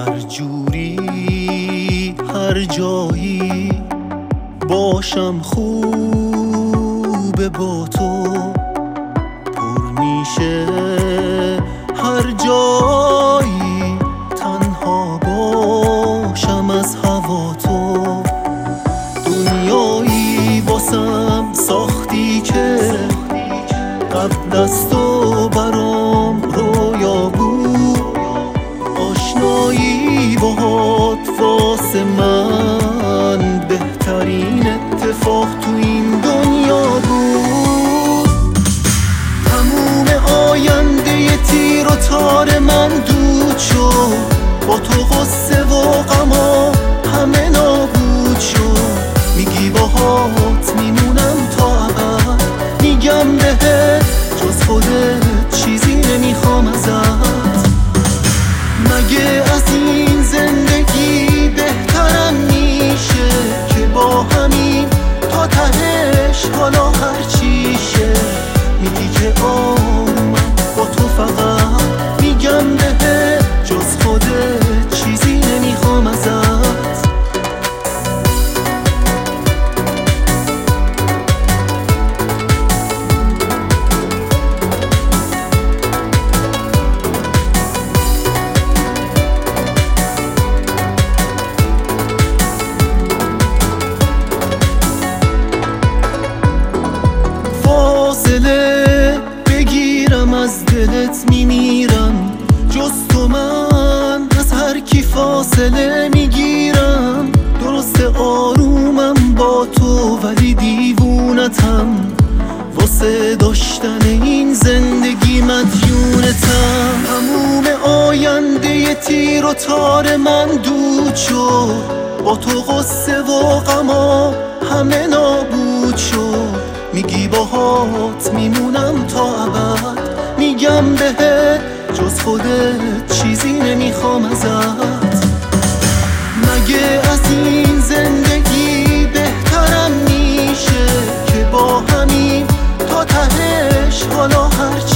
هر جوری هر جایی باشم خوبه با تو، پر میشه هر جایی تنها باشم از هوا تو. دنیایی واسم ساختی که قبل از تو برام رویا بود، آشنایی باهات واسه من بهترین اتفاق تو این دنیا بود. تموم آینده تیر و تار من دود شد، با تو غصه و غما همه نابود شد. میگی باهات میمونم تا ابد، میگم بهت جز خودت چیزی نمیخوام ازت. مگه از این زندگی بهترم میشه که با همین تا تهش حالا هر چیشه. میگی که آرومم با تو، فقط میگم بهت جز خودت چیزی نمیخوام ازت. فاصله بگیرم از دلت میمیرم، جز تو من از هر کی فاصله میگیرم. درسته آرومم با تو ولی دیوونتم، واسه داشتن این زندگی مدیونتم. تموم آینده تیر و تار من دود شد، با تو غصه و غما همه نابود شد. میگی باهات میمونم تا ابد، میگم بهت جز خودت چیزی نمیخوام ازت. مگه از این زندگی بهترم میشه که با همین تا تهش حالا هر